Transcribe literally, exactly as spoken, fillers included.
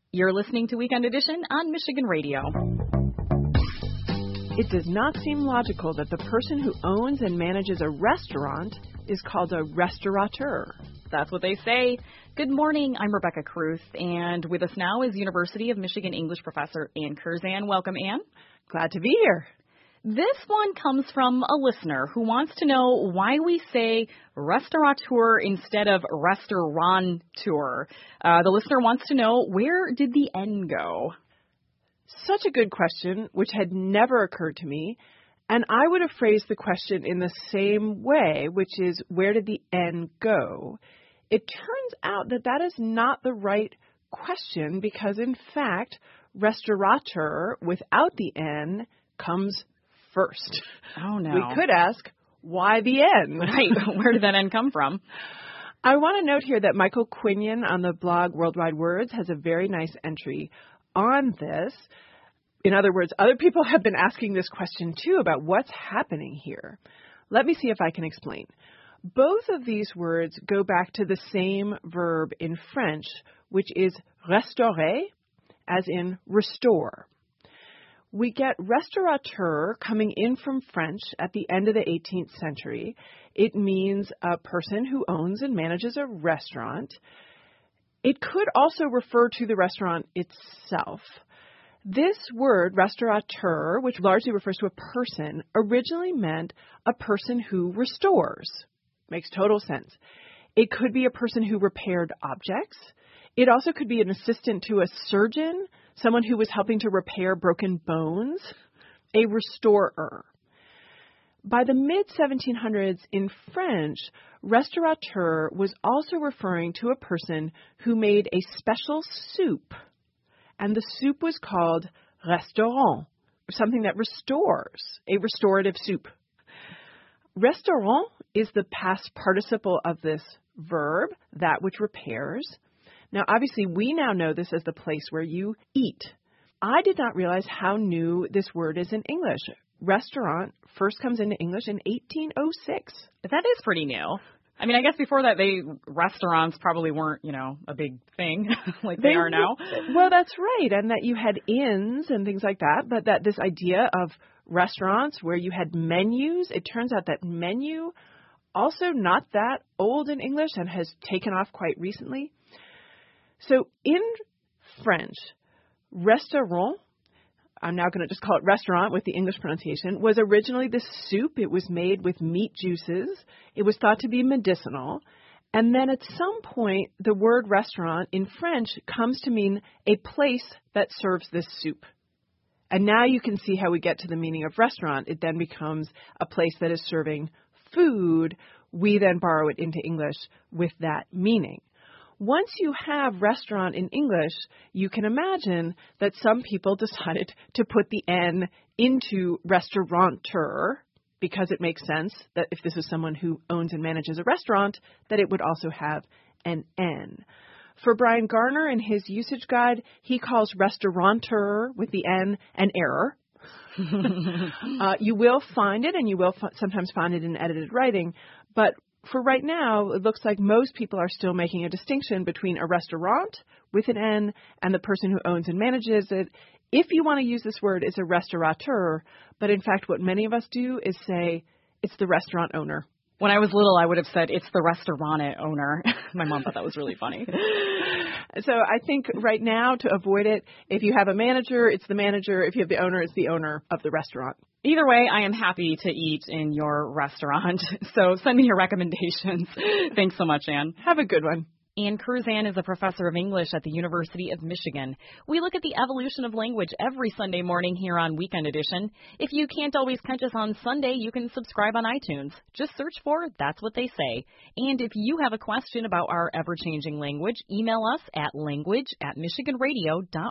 You're listening to Weekend Edition on Michigan Radio. It does not seem logical that the person who owns and manages a restaurant is called a restaurateur. That's what they say. Good morning, I'm Rebecca Kruth, and with us now is University of Michigan English professor Ann Curzan. Welcome, Ann. Glad to be here. This one comes from a listener who wants to know why we say restaurateur instead of restauranteur. Uh, the listener wants to know, where did the N go? Such a good question, which had never occurred to me. And I would have phrased the question in the same way, which is, where did the N go? It turns out that that is not the right question because, in fact, restaurateur without the N comes first. Oh, no. We could ask, why the N? Right. Where did that N come from? I want to note here that Michael Quinion on the blog Worldwide Words has a very nice entry on this. In other words, other people have been asking this question, too, about what's happening here. Let me see if I can explain. Both of these words go back to the same verb in French, which is restaurer, as in restore. We get restaurateur coming in from French at the end of the eighteenth century. It means a person who owns and manages a restaurant. It could also refer to the restaurant itself. This word, restaurateur, which largely refers to a person, originally meant a person who restores. Makes total sense. It could be a person who repaired objects. It also could be an assistant to a surgeon, someone who was helping to repair broken bones, a restorer. By the mid seventeen hundreds in French, restaurateur was also referring to a person who made a special soup, and the soup was called restaurant, something that restores, a restorative soup. Restaurant is the past participle of this verb, that which repairs. Now, obviously, we now know this as the place where you eat. I did not realize how new this word is in English. Restaurant first comes into English in eighteen oh six. That is pretty new. I mean, I guess before that, they restaurants probably weren't, you know, a big thing like they, they are now. Well, that's right. And that you had inns and things like that. But that this idea of restaurants where you had menus, it turns out that menu also not that old in English and has taken off quite recently. So in French, restaurant, I'm now going to just call it restaurant with the English pronunciation, was originally the soup. It was made with meat juices. It was thought to be medicinal. And then at some point, the word restaurant in French comes to mean a place that serves this soup. And now you can see how we get to the meaning of restaurant. It then becomes a place that is serving food. We then borrow it into English with that meaning. Once you have restaurant in English, you can imagine that some people decided to put the N into restaurateur because it makes sense that if this is someone who owns and manages a restaurant, that it would also have an N. For Brian Garner in his usage guide, he calls restaurateur with the N an error. uh, you will find it, and you will f- sometimes find it in edited writing, but for right now, it looks like most people are still making a distinction between a restaurant with an N and the person who owns and manages it. If you want to use this word, it's a restaurateur. But in fact, what many of us do is say it's the restaurant owner. When I was little, I would have said it's the restaurant owner. My mom thought that was really funny. So I think right now, to avoid it, if you have a manager, it's the manager. If you have the owner, it's the owner of the restaurant. Either way, I am happy to eat in your restaurant. So send me your recommendations. Thanks so much, Ann. Have a good one. Ann Curzan is a professor of English at the University of Michigan. We look at the evolution of language every Sunday morning here on Weekend Edition. If you can't always catch us on Sunday, you can subscribe on iTunes. Just search for That's What They Say. And if you have a question about our ever-changing language, email us at language at michigan radio dot